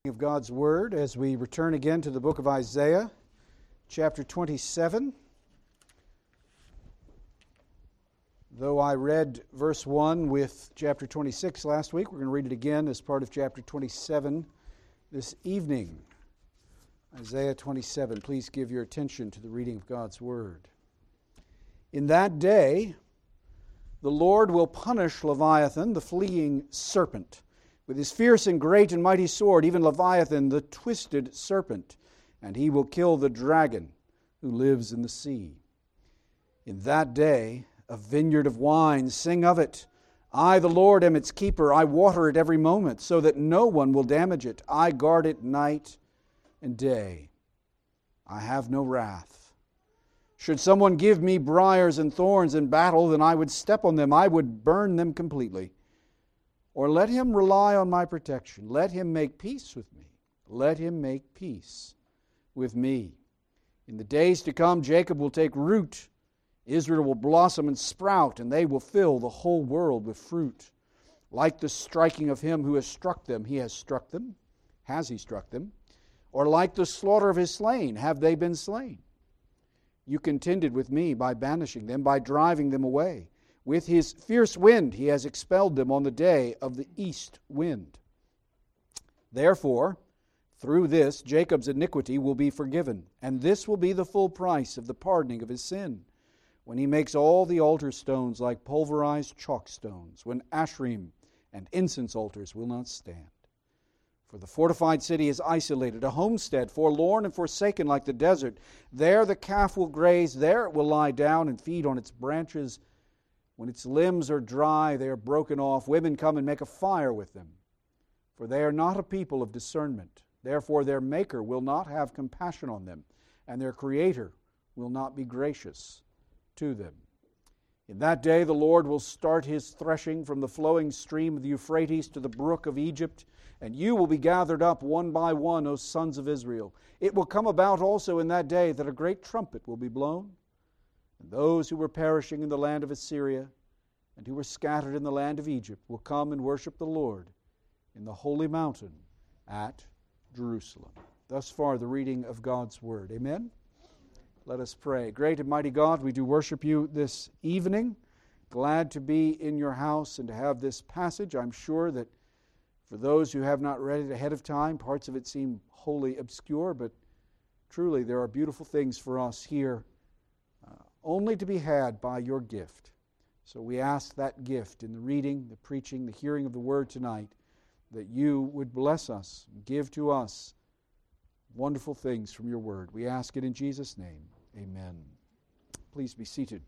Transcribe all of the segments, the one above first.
Of God's Word as we return again to the book of Isaiah, chapter 27. Though I read verse 1 with chapter 26 last week, we're going to read it again as part of chapter 27 this evening. Isaiah 27. Please give your attention to the reading of God's Word. In that day, the Lord will punish Leviathan, the fleeing serpent, with his fierce and great and mighty sword, even Leviathan, the twisted serpent, and he will kill the dragon who lives in the sea. In that day, a vineyard of wine, sing of it. I, the Lord, am its keeper. I water it every moment, so that no one will damage it. I guard it night and day. I have no wrath. Should someone give me briars and thorns in battle, then I would step on them. I would burn them completely. Or let him rely on my protection. Let him make peace with me. Let him make peace with me. In the days to come, Jacob will take root. Israel will blossom and sprout, and they will fill the whole world with fruit. Like the striking of him who has struck them, he has struck them. Has he struck them? Or like the slaughter of his slain, have they been slain? You contended with me by banishing them, by driving them away. With his fierce wind he has expelled them on the day of the east wind. Therefore, through this Jacob's iniquity will be forgiven, and this will be the full price of the pardoning of his sin, when he makes all the altar stones like pulverized chalk stones, when Asherim and incense altars will not stand. For the fortified city is isolated, a homestead, forlorn and forsaken like the desert. There the calf will graze, there it will lie down and feed on its branches. When its limbs are dry, they are broken off. Women come and make a fire with them. For they are not a people of discernment. Therefore their Maker will not have compassion on them, and their Creator will not be gracious to them. In that day the Lord will start his threshing from the flowing stream of the Euphrates to the brook of Egypt, and you will be gathered up one by one, O sons of Israel. It will come about also in that day that a great trumpet will be blown, and those who were perishing in the land of Assyria and who were scattered in the land of Egypt will come and worship the Lord in the holy mountain at Jerusalem. Thus far the reading of God's Word. Amen? Let us pray. Great and mighty God, we do worship you this evening. Glad to be in your house and to have this passage. I'm sure that for those who have not read it ahead of time, parts of it seem wholly obscure, but truly there are beautiful things for us here only to be had by your gift. So we ask that gift in the reading, the preaching, the hearing of the Word tonight, that you would bless us, give to us wonderful things from your Word. We ask it in Jesus' name. Amen. Please be seated.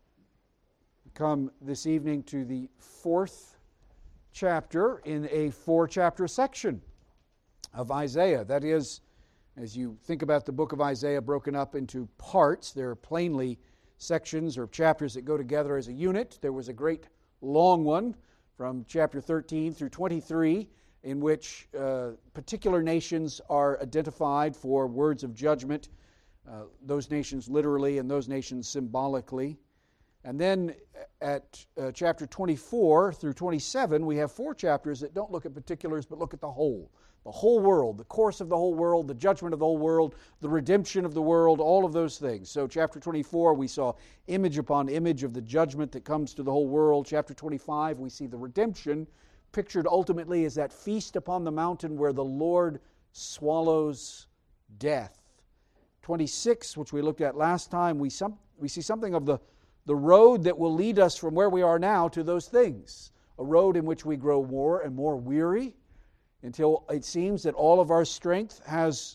We come this evening to the fourth chapter in a four-chapter section of Isaiah. That is, as you think about the book of Isaiah broken up into parts, there are plainly sections or chapters that go together as a unit. There was a great long one from chapter 13 through 23 in which particular nations are identified for words of judgment, those nations literally and those nations symbolically. And then at chapter 24 through 27, we have four chapters that don't look at particulars but look at the whole world, the course of the whole world, the judgment of the whole world, the redemption of the world, all of those things. So chapter 24, we saw image upon image of the judgment that comes to the whole world. Chapter 25, we see the redemption, pictured ultimately as that feast upon the mountain where the Lord swallows death. 26, which we looked at last time, we see something of the road that will lead us from where we are now to those things. A road in which we grow more and more weary until it seems that all of our strength has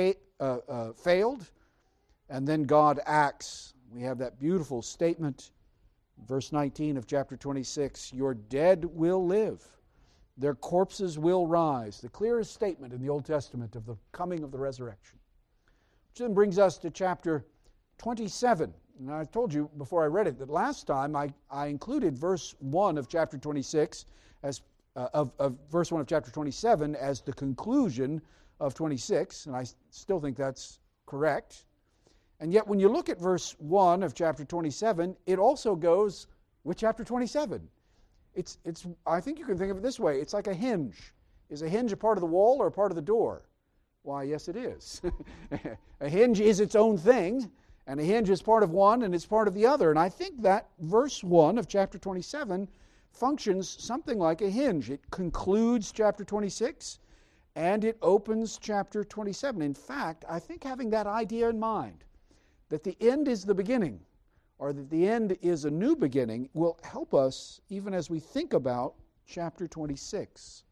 failed, and then God acts. We have that beautiful statement, verse 19 of chapter 26, your dead will live, their corpses will rise. The clearest statement in the Old Testament of the coming of the resurrection. Which then brings us to chapter 27. And I told you before I read it that last time I included verse 1 of chapter 26 as of verse 1 of chapter 27 as the conclusion of 26, and I still think that's correct. And yet when you look at verse 1 of chapter 27, it also goes with chapter 27. It's I think you can think of it this way. It's like a hinge Is a hinge a part of the wall or a part of the door? Why, yes, it is. A hinge is its own thing, and a hinge is part of one and it's part of the other. And I think that verse 1 of chapter 27 functions something like a hinge. It concludes chapter 26 and it opens chapter 27. In fact, I think having that idea in mind, that the end is the beginning, or that the end is a new beginning, will help us even as we think about chapter 26.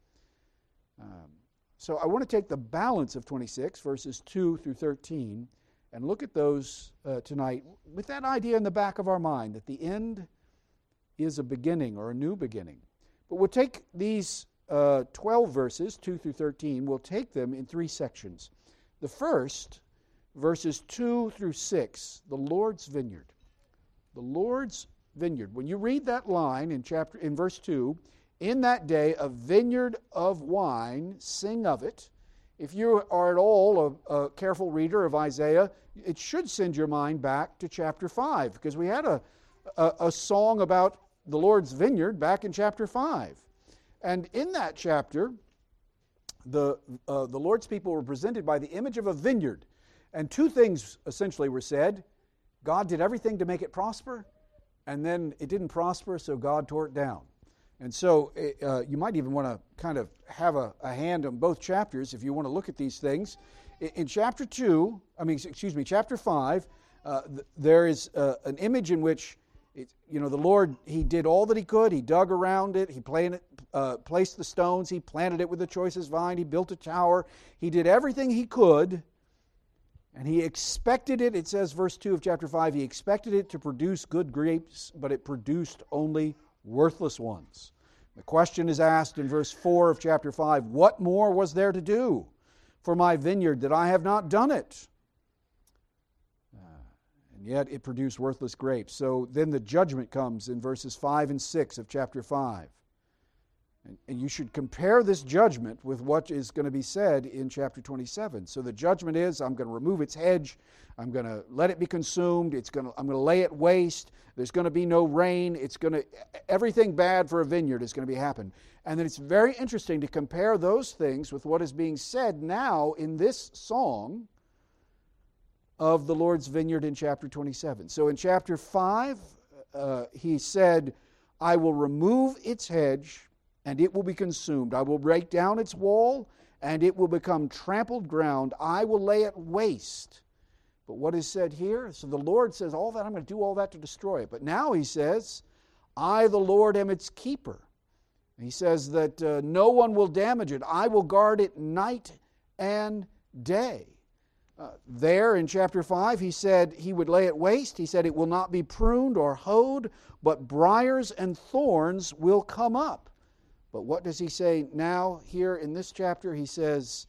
So I want to take the balance of 26, verses 2 through 13, and look at those tonight with that idea in the back of our mind, that the end is a beginning or a new beginning. But we'll take these 12 verses, 2 through 13, we'll take them in three sections. The first, verses 2 through 6, the Lord's vineyard. The Lord's vineyard. When you read that line in verse 2, in that day a vineyard of wine, sing of it. If you are at all a careful reader of Isaiah, it should send your mind back to chapter 5, because we had a song about the Lord's vineyard back in chapter 5. And in that chapter, the Lord's people were presented by the image of a vineyard. And two things essentially were said. God did everything to make it prosper, and then it didn't prosper, so God tore it down. And so you might even want to kind of have a hand on both chapters if you want to look at these things. In chapter 5, there is an image in which the Lord, He did all that He could. He dug around it. He placed the stones. He planted it with the choicest vine. He built a tower. He did everything He could, and He expected it. It says, verse 2 of chapter 5, He expected it to produce good grapes, but it produced only worthless ones. The question is asked in verse 4 of chapter 5, what more was there to do for my vineyard that I have not done it? And yet it produced worthless grapes. So then the judgment comes in verses 5 and 6 of chapter 5. And you should compare this judgment with what is going to be said in chapter 27. So the judgment is, I'm going to remove its hedge, I'm going to let it be consumed, I'm going to lay it waste, there's going to be no rain, everything bad for a vineyard is going to happen. And then it's very interesting to compare those things with what is being said now in this song of the Lord's vineyard in chapter 27. So in chapter 5, he said, I will remove its hedge, and it will be consumed. I will break down its wall, and it will become trampled ground. I will lay it waste. But what is said here? So the Lord says, all that, I'm going to do all that to destroy it. But now He says, I, the Lord, am its keeper. He says that no one will damage it. I will guard it night and day. There in chapter 5, He said He would lay it waste. He said it will not be pruned or hoed, but briars and thorns will come up. But what does He say now here in this chapter? He says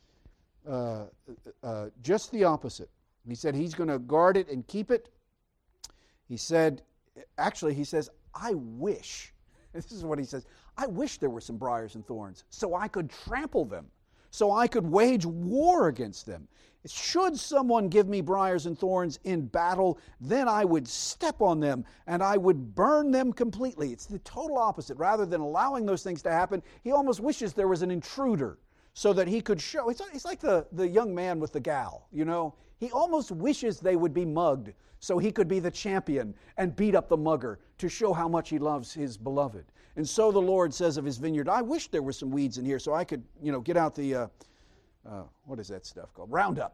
just the opposite. He said He's going to guard it and keep it. He says, I wish, this is what He says, I wish there were some briars and thorns so I could trample them, so I could wage war against them. Should someone give me briars and thorns in battle, then I would step on them and I would burn them completely. It's the total opposite. Rather than allowing those things to happen, He almost wishes there was an intruder so that He could show. It's like the young man with the gal, He almost wishes they would be mugged so he could be the champion and beat up the mugger to show how much he loves his beloved. And so the Lord says of His vineyard, I wish there were some weeds in here so I could, get out the... what is that stuff called? Roundup.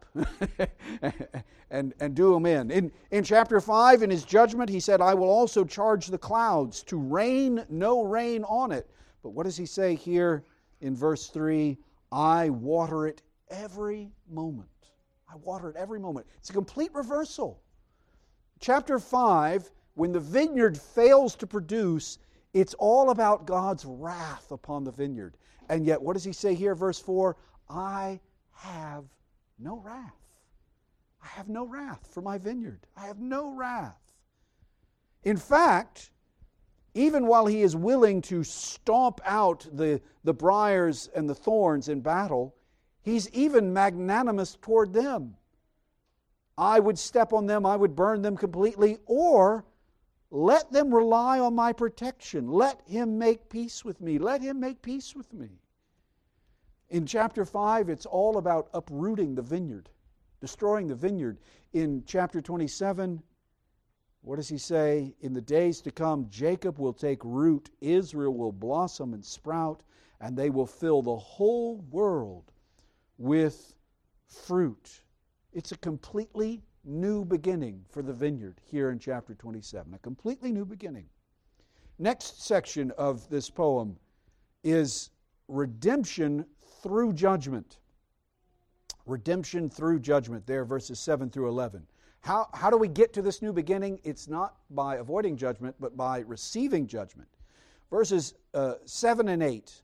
and do them in. In chapter 5, in His judgment, He said, I will also charge the clouds to rain no rain on it. But what does He say here in verse 3? I water it every moment. I water it every moment. It's a complete reversal. Chapter 5, when the vineyard fails to produce, it's all about God's wrath upon the vineyard. And yet, what does He say here, verse 4? I have no wrath. I have no wrath for my vineyard. I have no wrath. In fact, even while He is willing to stomp out the briars and the thorns in battle, He's even magnanimous toward them. I would step on them, I would burn them completely, or let them rely on my protection. Let Him make peace with me. Let Him make peace with me. In chapter 5, it's all about uprooting the vineyard, destroying the vineyard. In chapter 27, what does he say? In the days to come, Jacob will take root, Israel will blossom and sprout, and they will fill the whole world with fruit. It's a completely new beginning for the vineyard here in chapter 27. A completely new beginning. Next section of this poem is redemption through judgment. Redemption through judgment, there, verses 7 through 11. How do we get to this new beginning? It's not by avoiding judgment, but by receiving judgment. Verses 7 and 8.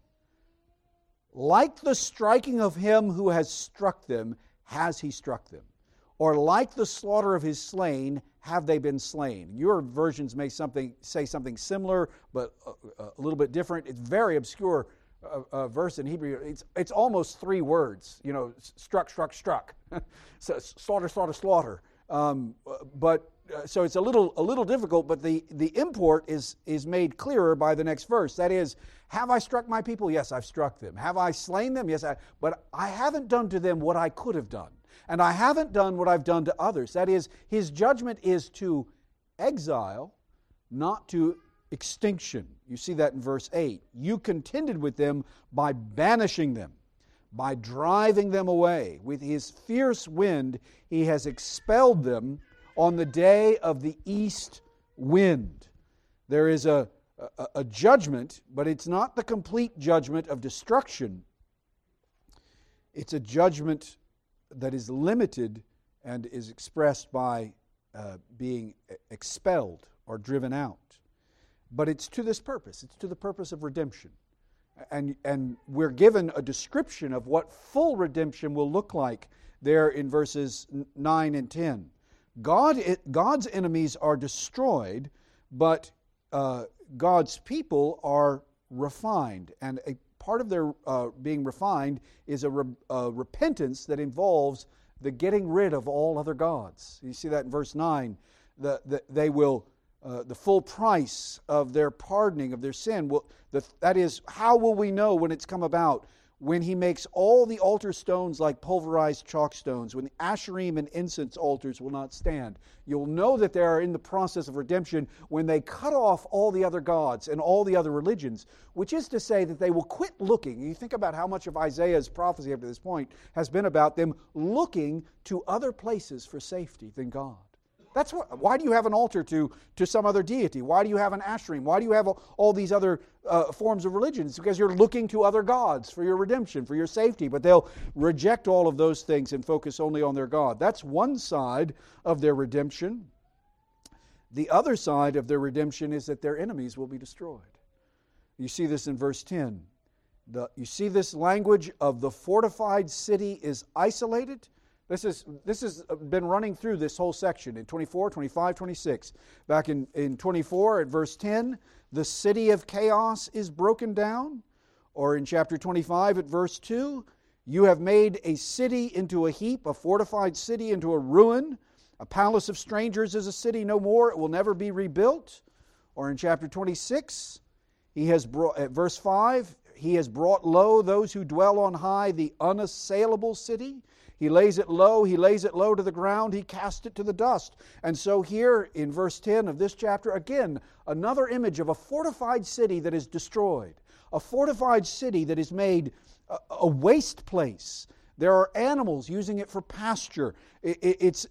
Like the striking of him who has struck them, has he struck them? Or like the slaughter of his slain, have they been slain? Your versions may say something similar, but a little bit different. It's very obscure verse in Hebrew. It's almost 3 words. Struck, struck, struck. So, slaughter, slaughter, slaughter. So it's a little difficult, but the import is made clearer by the next verse. That is, have I struck my people? Yes, I've struck them. Have I slain them? Yes, but I haven't done to them what I could have done. And I haven't done what I've done to others. That is, his judgment is to exile, not to extinction. You see that in verse 8. You contended with them by banishing them, by driving them away. With his fierce wind, he has expelled them on the day of the east wind. There is a judgment, but it's not the complete judgment of destruction. It's a judgment that is limited and is expressed by being expelled or driven out. But it's to this purpose. It's to the purpose of redemption. And we're given a description of what full redemption will look like there in verses 9 and 10. God's enemies are destroyed, but God's people are refined. And a part of their being refined is a repentance that involves the getting rid of all other gods. You see that in verse 9. They will... the full price of their pardoning of their sin. That is, how will we know when it's come about? When he makes all the altar stones like pulverized chalk stones, when the Asherim and incense altars will not stand. You'll know that they are in the process of redemption when they cut off all the other gods and all the other religions, which is to say that they will quit looking. You think about how much of Isaiah's prophecy up to this point has been about them looking to other places for safety than God. Why do you have an altar to some other deity? Why do you have an Asherim? Why do you have all these other forms of religion? It's because you're looking to other gods for your redemption, for your safety. But they'll reject all of those things and focus only on their God. That's one side of their redemption. The other side of their redemption is that their enemies will be destroyed. You see this in verse 10. You see this language of the fortified city is isolated. This has been running through this whole section in 24, 25, 26. Back in 24 at verse 10, the city of chaos is broken down. Or in chapter 25 at verse 2, you have made a city into a heap, a fortified city into a ruin. A palace of strangers is a city no more. It will never be rebuilt. Or in chapter 26, at verse 5, he has brought low those who dwell on high, the unassailable city. He lays it low to the ground, he casts it to the dust. And so here in verse 10 of this chapter, again, another image of a fortified city that is destroyed. A fortified city that is made a waste place. There are animals using it for pasture. It's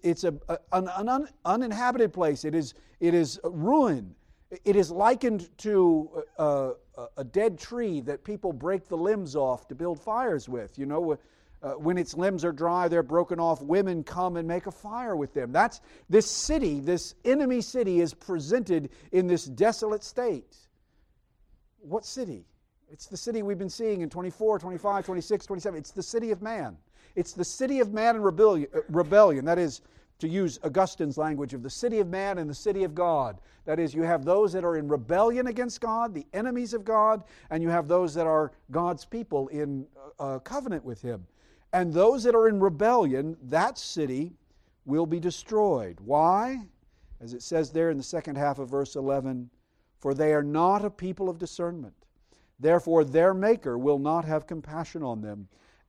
an uninhabited place. It is ruin. It is likened to a dead tree that people break the limbs off to build fires with. When its limbs are dry, they're broken off. Women come and make a fire with them. That's this city, this enemy city, is presented in this desolate state. What city? It's the city we've been seeing in 24, 25, 26, 27. It's the city of man. It's the city of man and rebellion. That is, to use Augustine's language, of the city of man and the city of God. That is, you have those that are in rebellion against God, the enemies of God, and you have those that are God's people in covenant with Him. And those that are in rebellion, that city will be destroyed. Why? As it says there in the second half of verse 11, for they are not a people of discernment. Therefore their Maker will not have compassion on them.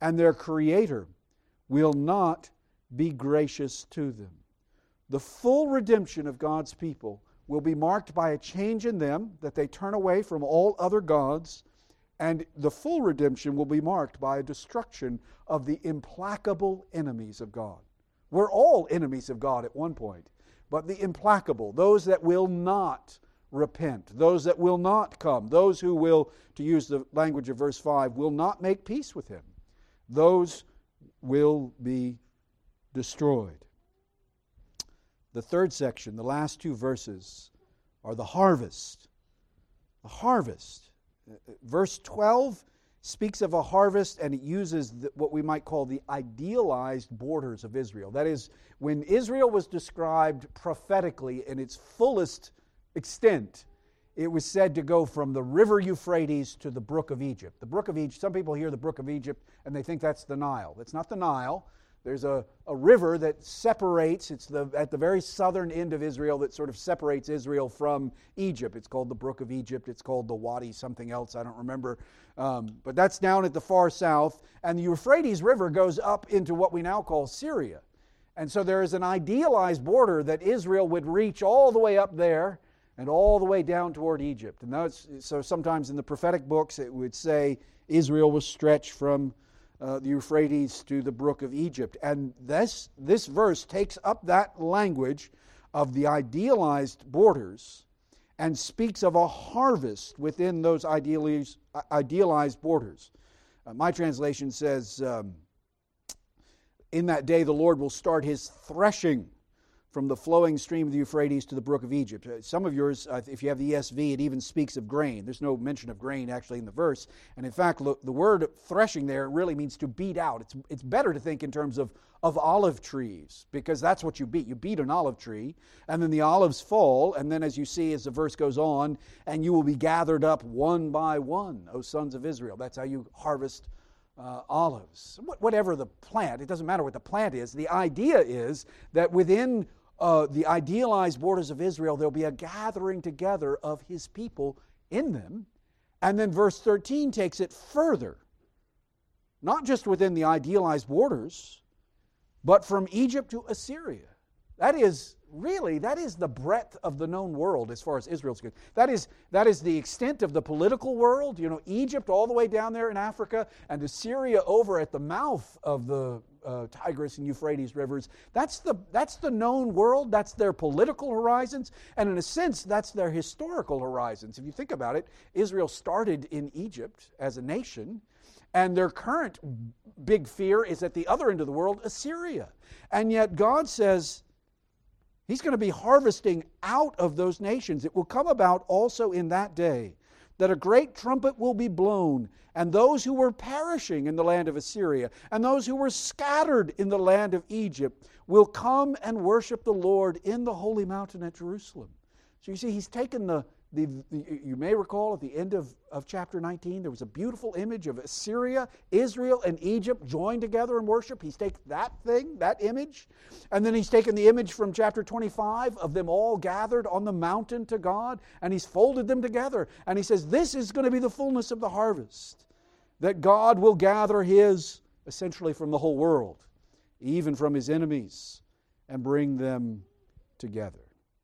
and their Creator will not be gracious to them. The full redemption of God's people will be marked by a change in them, that they turn away from all other gods, and the full redemption will be marked by a destruction of the implacable enemies of God. We're all enemies of God at one point, but the implacable, those that will not repent, those that will not come, those who will, to use the language of verse 5, will not make peace with Him, those will be destroyed. The third section, the last two verses, are the harvest. The harvest. Verse 12 speaks of a harvest, and it uses what we might call the idealized borders of Israel. That is, when Israel was described prophetically in its fullest extent, it was said to go from the river Euphrates to the brook of Egypt. The brook of Egypt, some people hear the brook of Egypt and they think that's the Nile. That's not the Nile. There's a river that separates, it's at the very southern end of Israel that sort of separates Israel from Egypt. It's called the Brook of Egypt. It's called the Wadi something else, I don't remember. But that's down at the far south. And the Euphrates River goes up into what we now call Syria. And so there is an idealized border that Israel would reach all the way up there and all the way down toward Egypt. And so sometimes in the prophetic books it would say Israel was stretched from the Euphrates to the brook of Egypt. And this verse takes up that language of the idealized borders and speaks of a harvest within those idealized borders. My translation says, in that day the Lord will start His threshing from the flowing stream of the Euphrates to the brook of Egypt. Some of yours, if you have the ESV, it even speaks of grain. There's no mention of grain actually in the verse. And in fact, the word threshing there really means to beat out. It's better to think in terms of olive trees, because that's what you beat. You beat an olive tree, and then the olives fall, and then as you see as the verse goes on, and you will be gathered up one by one, O sons of Israel. That's how you harvest olives. Whatever the plant, it doesn't matter what the plant is. The idea is that within the idealized borders of Israel, there'll be a gathering together of His people in them. And then verse 13 takes it further. Not just within the idealized borders, but from Egypt to Assyria. That is the breadth of the known world as far as Israel's concerned. That is the extent of the political world. Egypt all the way down there in Africa, and Assyria over at the mouth of the Tigris and Euphrates rivers. That's the known world. That's their political horizons, and in a sense, that's their historical horizons. If you think about it, Israel started in Egypt as a nation, and their current big fear is at the other end of the world, Assyria. And yet God says He's going to be harvesting out of those nations. It will come about also in that day that a great trumpet will be blown, and those who were perishing in the land of Assyria and those who were scattered in the land of Egypt will come and worship the Lord in the holy mountain at Jerusalem. So you see, He's taken you may recall at the end of chapter 19, there was a beautiful image of Assyria, Israel, and Egypt joined together in worship. He's taken that image, and then He's taken the image from chapter 25 of them all gathered on the mountain to God, and He's folded them together. And He says, this is going to be the fullness of the harvest, that God will gather His, essentially from the whole world, even from His enemies, and bring them together.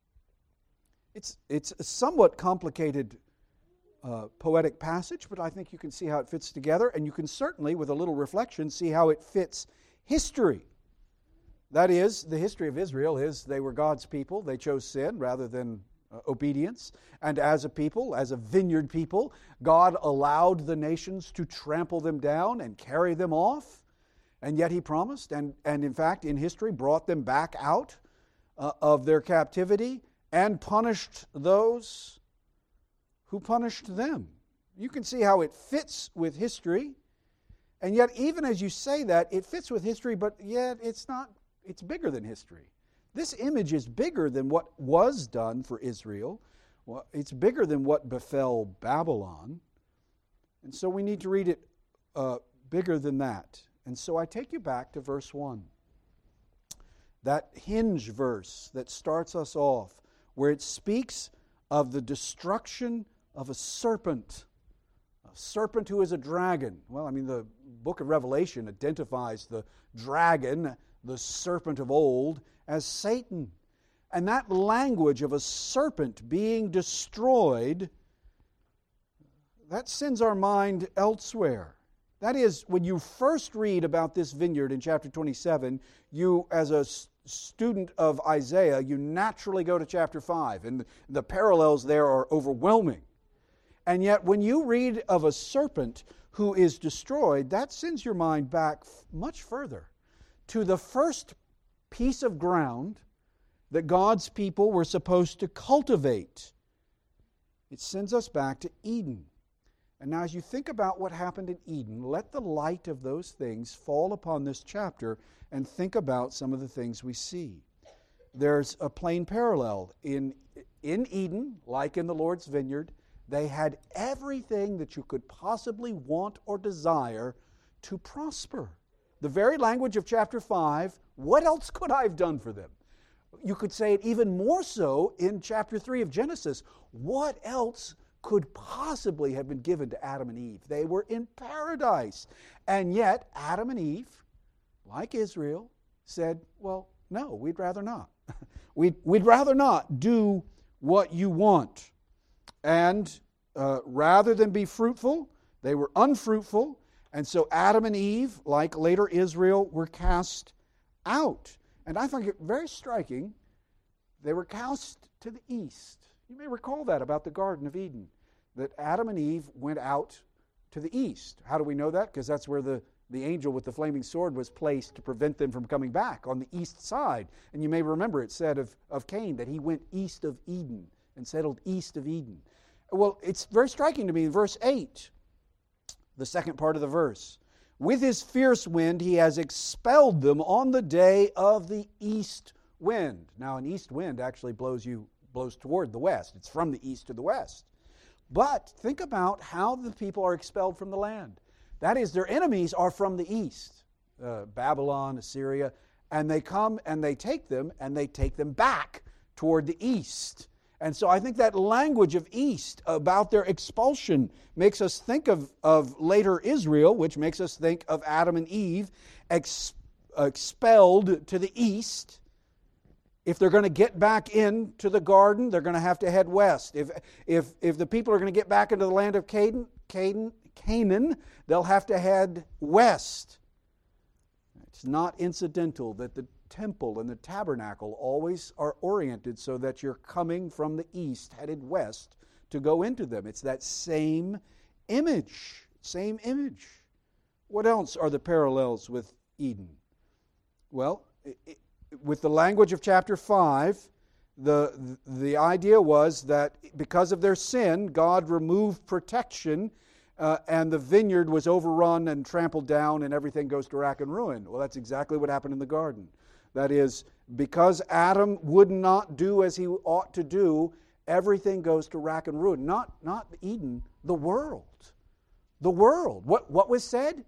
It's a somewhat complicated poetic passage, but I think you can see how it fits together, and you can certainly, with a little reflection, see how it fits history. That is, the history of Israel is they were God's people. They chose sin rather than obedience. And as a people, as a vineyard people, God allowed the nations to trample them down and carry them off. And yet He promised, and in fact, in history, brought them back out of their captivity and punished those who punished them. You can see how it fits with history. And yet, even as you say that, it fits with history, but yet it's bigger than history. This image is bigger than what was done for Israel. Well, it's bigger than what befell Babylon. And so we need to read it bigger than that. And so I take you back to verse 1. That hinge verse that starts us off, where it speaks of the destruction of a serpent serpent who is a dragon. Well, I mean, the book of Revelation identifies the dragon, the serpent of old, as Satan. And that language of a serpent being destroyed, that sends our mind elsewhere. That is, when you first read about this vineyard in chapter 27, you, as a student of Isaiah, you naturally go to chapter 5, and the parallels there are overwhelming. And yet, when you read of a serpent who is destroyed, that sends your mind back much further to the first piece of ground that God's people were supposed to cultivate. It sends us back to Eden. And now as you think about what happened in Eden, let the light of those things fall upon this chapter and think about some of the things we see. There's a plain parallel. In Eden, like in the Lord's vineyard, they had everything that you could possibly want or desire to prosper. The very language of chapter 5, what else could I have done for them? You could say it even more so in chapter 3 of Genesis. What else could possibly have been given to Adam and Eve? They were in paradise. And yet, Adam and Eve, like Israel, said, well, no, we'd rather not. We'd rather not do what you want. And rather than be fruitful, they were unfruitful. And so Adam and Eve, like later Israel, were cast out. And I find it very striking, they were cast to the east. You may recall that about the Garden of Eden, that Adam and Eve went out to the east. How do we know that? Because that's where the angel with the flaming sword was placed to prevent them from coming back, on the east side. And you may remember it said of Cain that he went east of Eden and settled east of Eden. Well, it's very striking to me in verse 8, the second part of the verse. With his fierce wind he has expelled them on the day of the east wind. Now, an east wind actually blows toward the west. It's from the east to the west. But think about how the people are expelled from the land. That is, their enemies are from the east, Babylon, Assyria, and they come and they take them back toward the east. And so I think that language of east about their expulsion makes us think of later Israel, which makes us think of Adam and Eve expelled to the east. If they're going to get back into the garden, they're going to have to head west. If the people are going to get back into the land of Canaan, they'll have to head west. It's not incidental that the temple and the tabernacle always are oriented so that you're coming from the east, headed west, to go into them. It's that same image. What else are the parallels with Eden? Well, with the language of chapter 5, the idea was that because of their sin, God removed protection and the vineyard was overrun and trampled down and everything goes to rack and ruin. Well, that's exactly what happened in the garden. That is, because Adam would not do as he ought to do, everything goes to rack and ruin. Not Eden, the world. The world. What was said?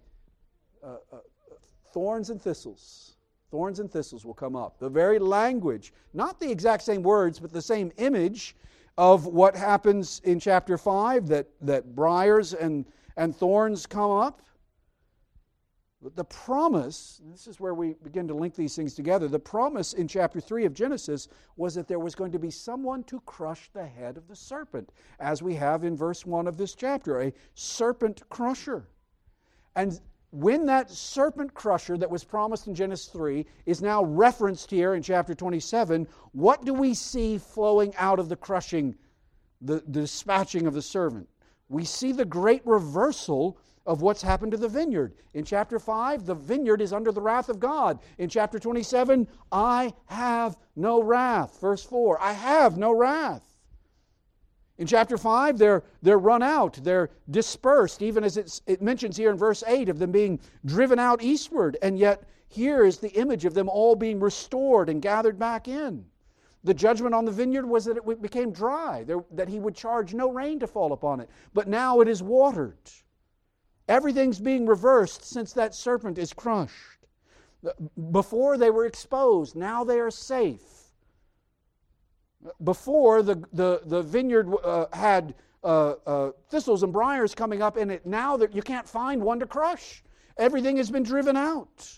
Thorns and thistles. Thorns and thistles will come up. The very language, not the exact same words, but the same image of what happens in chapter 5, that briars and thorns come up. But the promise, this is where we begin to link these things together, the promise in chapter 3 of Genesis was that there was going to be someone to crush the head of the serpent, as we have in verse 1 of this chapter, a serpent crusher. And when that serpent crusher that was promised in Genesis 3 is now referenced here in chapter 27, what do we see flowing out of the crushing, the dispatching of the serpent? We see the great reversal of what's happened to the vineyard. In chapter 5, the vineyard is under the wrath of God. In chapter 27, I have no wrath. Verse 4, I have no wrath. In chapter 5, they're run out, they're dispersed, even as it mentions here in verse 8 of them being driven out eastward, and yet here is the image of them all being restored and gathered back in. The judgment on the vineyard was that it became dry, that he would charge no rain to fall upon it, but now it is watered. Everything's being reversed since that serpent is crushed. Before they were exposed, now they are safe. Before the vineyard had thistles and briars coming up in it now that you can't find one to crush. Everything has been driven out.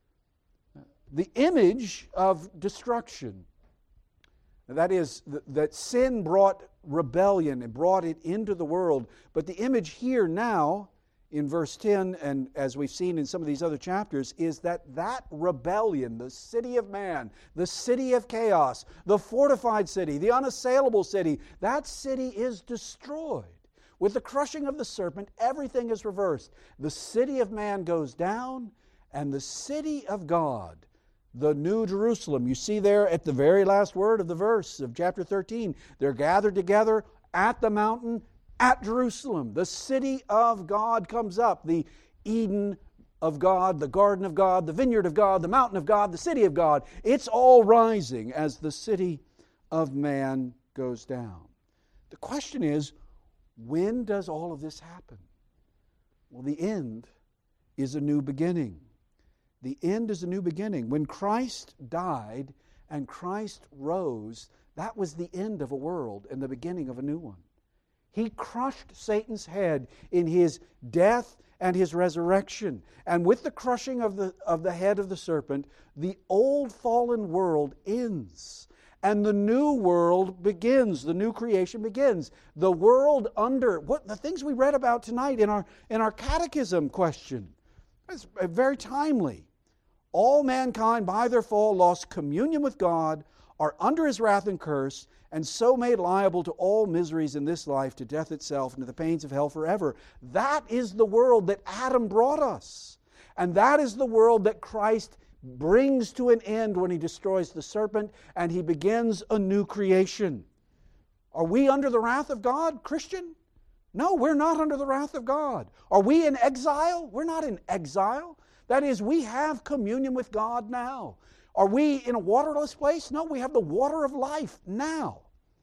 The image of destruction. That is, that sin brought rebellion and brought it into the world. But the image here now, in verse 10, and as we've seen in some of these other chapters, is that rebellion, the city of man, the city of chaos, the fortified city, the unassailable city, that city is destroyed. With the crushing of the serpent, everything is reversed. The city of man goes down, and the city of God, the New Jerusalem, you see there at the very last word of the verse of chapter 13, they're gathered together at the mountain at Jerusalem. The city of God comes up, the Eden of God, the garden of God, the vineyard of God, the mountain of God, the city of God. It's all rising as the city of man goes down. The question is, when does all of this happen? Well, the end is a new beginning. The end is a new beginning. When Christ died and Christ rose, that was the end of a world and the beginning of a new one. He crushed Satan's head in His death and His resurrection. And with the crushing of the head of the serpent, the old fallen world ends. And the new world begins. The new creation begins. The world under the things we read about tonight in our catechism question. It's very timely. All mankind by their fall lost communion with God, are under His wrath and curse, and so made liable to all miseries in this life, to death itself, and to the pains of hell forever. That is the world that Adam brought us. And that is the world that Christ brings to an end when He destroys the serpent and He begins a new creation. Are we under the wrath of God, Christian? No, we're not under the wrath of God. Are we in exile? We're not in exile. That is, we have communion with God now. Are we in a waterless place? No, we have the water of life now.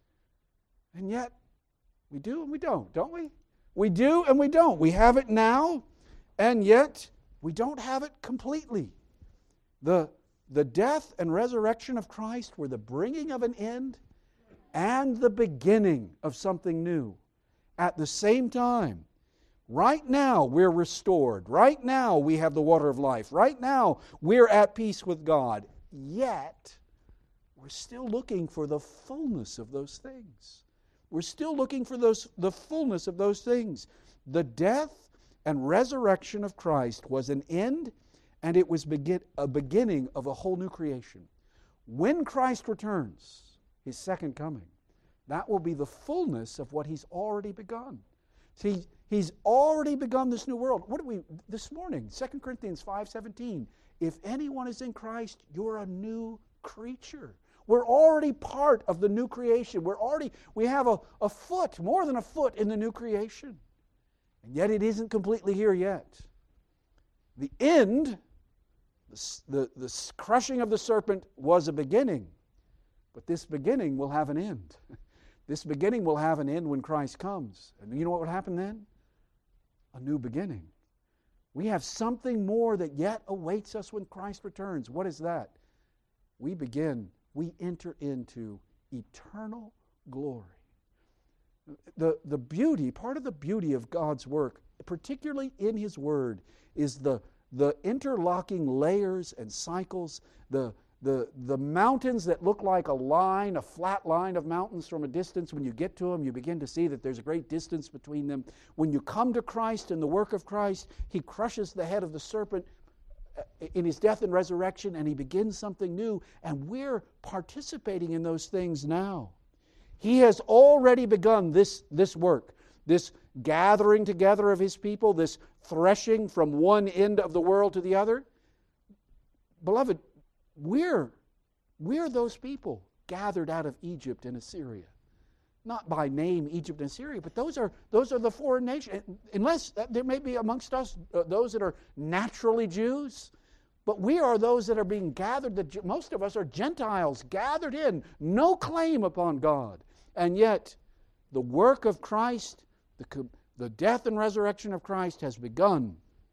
And yet, we do and we don't we? We do and we don't. We have it now, and yet we don't have it completely. The death and resurrection of Christ were the bringing of an end and the beginning of something new. At the same time, right now we're restored. Right now we have the water of life. Right now we're at peace with God. Yet, we're still looking for the fullness of those things. We're still looking for the fullness of those things. The death and resurrection of Christ was an end, and it was a beginning of a whole new creation. When Christ returns, His second coming, that will be the fullness of what He's already begun. See, He's already begun this new world. What do we, this morning, 2 Corinthians 5:17, if anyone is in Christ, you're a new creature. We're already part of the new creation. We have a foot, more than a foot in the new creation. And yet it isn't completely here yet. The end, the crushing of the serpent was a beginning, but this beginning will have an end. This beginning will have an end when Christ comes. And you know what would happen then? A new beginning. We have something more that yet awaits us when Christ returns. What is that? We enter into eternal glory. The beauty, part of the beauty of God's work, particularly in His Word, is the interlocking layers and cycles, the mountains that look like a flat line of mountains from a distance. When you get to them, you begin to see that there's a great distance between them. When you come to Christ and the work of Christ, He crushes the head of the serpent in His death and resurrection, and He begins something new, and we're participating in those things now. He has already begun this work, this gathering together of His people, this threshing from one end of the world to the other. Beloved, we're those people gathered out of Egypt and Assyria. Not by name Egypt and Assyria, but those are the foreign nations. Unless there may be amongst us those that are naturally Jews, but we are those that are being gathered. Most of us are Gentiles gathered in, no claim upon God. And yet, the work of Christ, the death and resurrection of Christ has begun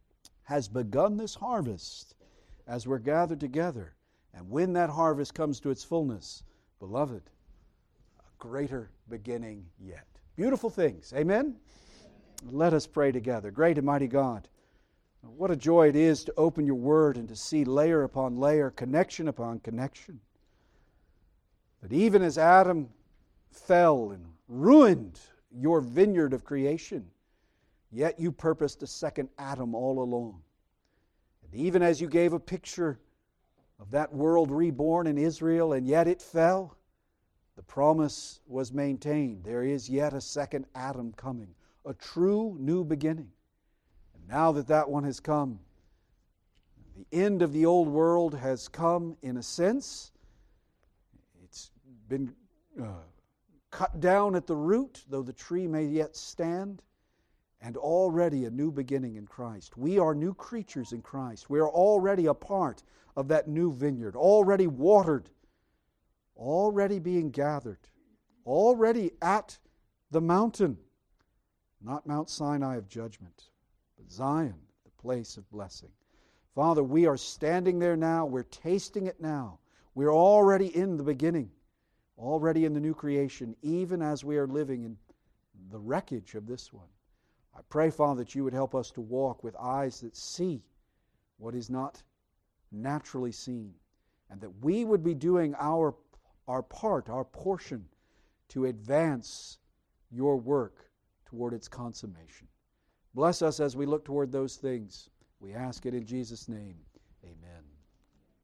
this harvest as we're gathered together. And when that harvest comes to its fullness, beloved, a greater beginning yet. beautiful things. Amen? Let us pray together. Great and mighty God, what a joy it is to open your Word and to see layer upon layer, connection upon connection. That even as Adam fell and ruined your vineyard of creation, yet you purposed a second Adam all along. And even as you gave a picture of that world reborn in Israel, and yet it fell, the promise was maintained. There is yet a second Adam coming, a true new beginning. And now that that one has come, the end of the old world has come in a sense. It's been cut down at the root, though the tree may yet stand, and already a new beginning in Christ. We are new creatures in Christ. We are already a part of that new vineyard, already watered, already being gathered, already at the mountain, not Mount Sinai of judgment, but Zion, the place of blessing. Father, we are standing there now. We're tasting it now. We're already in the beginning, already in the new creation, even as we are living in the wreckage of this one. I pray, Father, that you would help us to walk with eyes that see what is not naturally seen, and that we would be doing our part, our portion, to advance your work toward its consummation. Bless us as we look toward those things. We ask it in Jesus' name. Amen.